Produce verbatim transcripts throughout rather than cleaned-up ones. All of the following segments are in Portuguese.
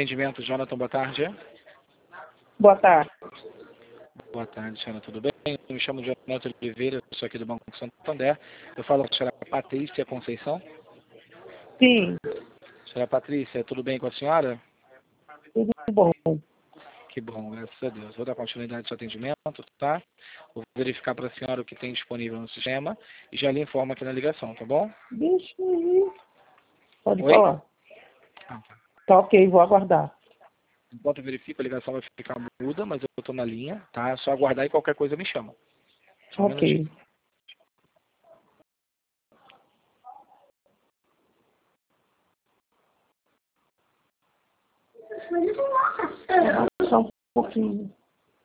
atendimento, Jonathan, boa tarde. Boa tarde. Boa tarde, senhora, tudo bem? Eu me chamo Jonathan Oliveira, sou aqui do Banco Santander. Eu falo com a senhora Patrícia Conceição. Sim, Senhora Patrícia, tudo bem com a senhora? tudo bom. Que bom, graças a Deus. Vou dar continuidade ao seu atendimento, tá? Vou verificar para a senhora o que tem disponível no sistema e já lhe informo aqui na ligação, tá bom? Deixa aí. Pode Oi? falar. Ah, tá. Tá ok, vou aguardar. Enquanto eu verifico, a ligação vai ficar muda, mas eu estou na linha, tá? É só aguardar e qualquer coisa me chama. Só um minutinho. Ok. Só um pouquinho.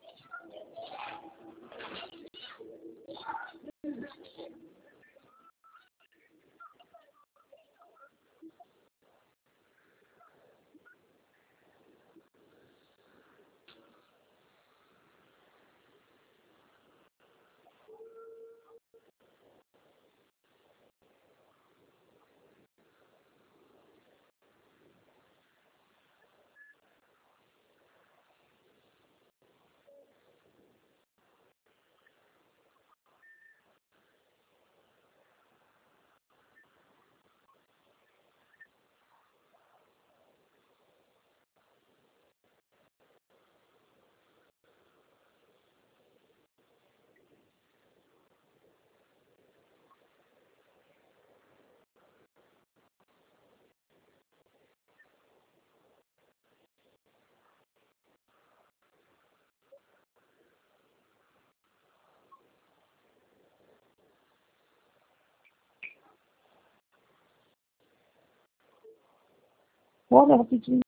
Olha, rapidinho.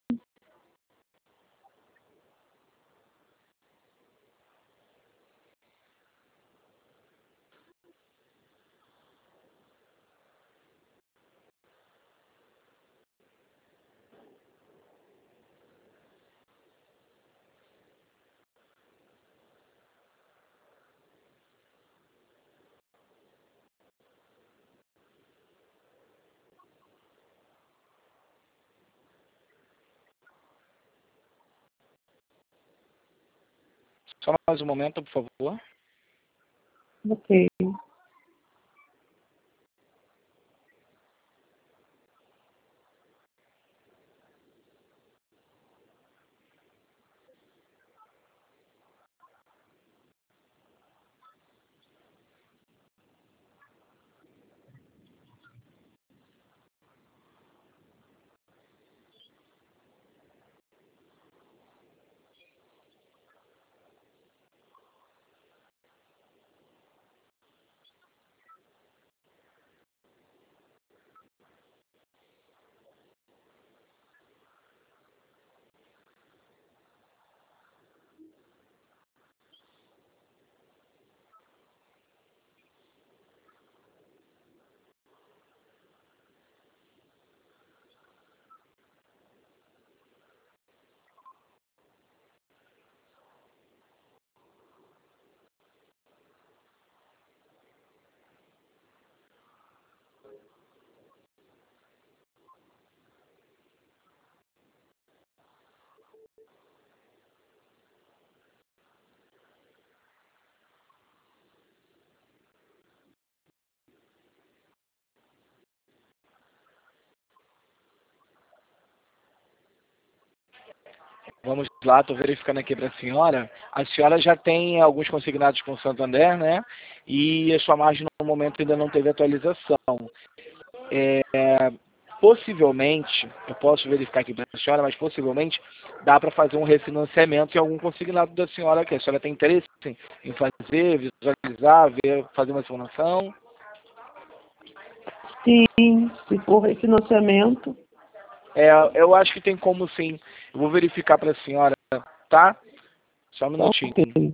Só mais um momento, por favor. Ok. Vamos lá, estou verificando aqui para a senhora. A senhora já tem alguns consignados com o Santander, né? E a sua margem no momento ainda não teve atualização. É, possivelmente, eu posso verificar aqui para a senhora, mas possivelmente dá para fazer um refinanciamento em algum consignado da senhora que a senhora tem interesse em, em fazer, visualizar, ver, fazer uma simulação. Sim, se for refinanciamento. É, eu acho que tem como sim. Eu vou verificar para a senhora, tá? Só um Tá minutinho. ok.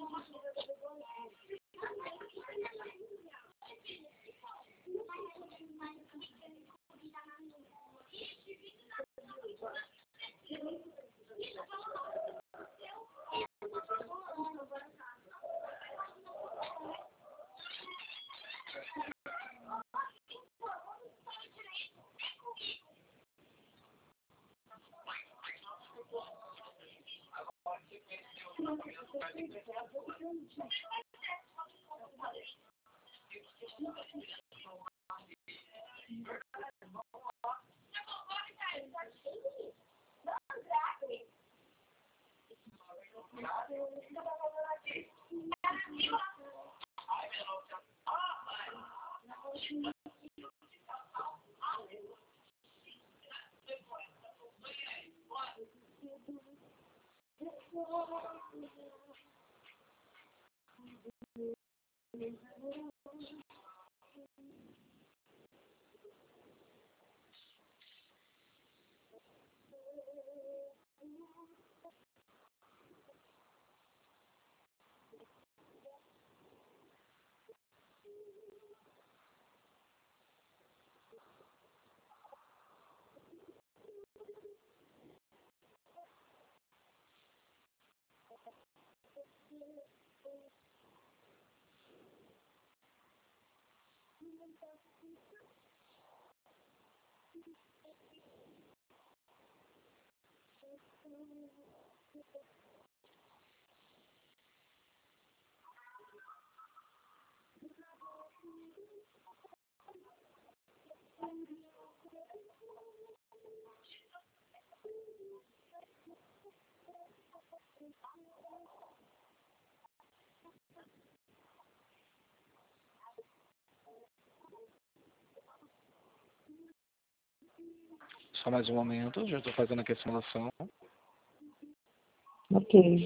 Só mais um momento, já estou fazendo aqui a simulação. Ok.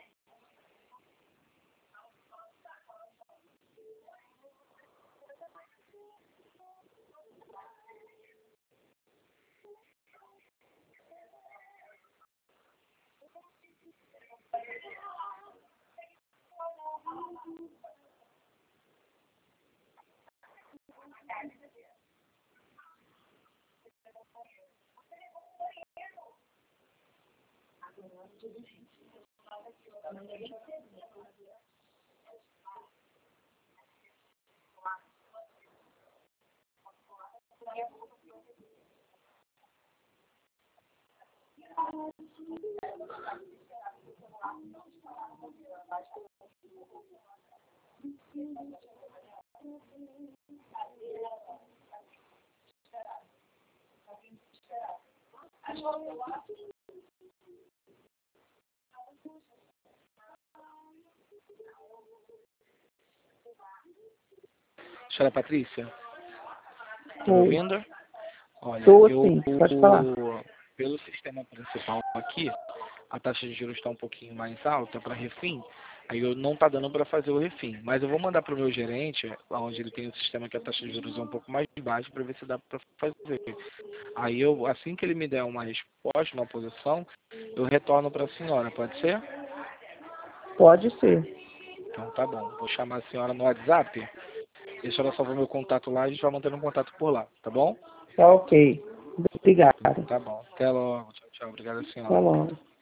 Senhora Patrícia, tá me Oi. ouvindo? Olha, Tô eu, sim, pode falar. pelo sistema principal aqui, a taxa de juros está um pouquinho mais alta para refim, aí eu não está dando para fazer o refim. Mas eu vou mandar para o meu gerente, onde ele tem um sistema que a taxa de juros é um pouco mais baixa, para ver se dá para fazer. Aí eu, assim que ele me der uma resposta, uma posição, eu retorno para a senhora, pode ser? Pode ser. Então tá bom, vou chamar a senhora no WhatsApp, e a senhora salva meu contato lá, a gente vai mantendo um contato por lá, tá bom? Tá ok. Obrigada. Tá bom, até logo, tchau, tchau, obrigado Até senhora. logo.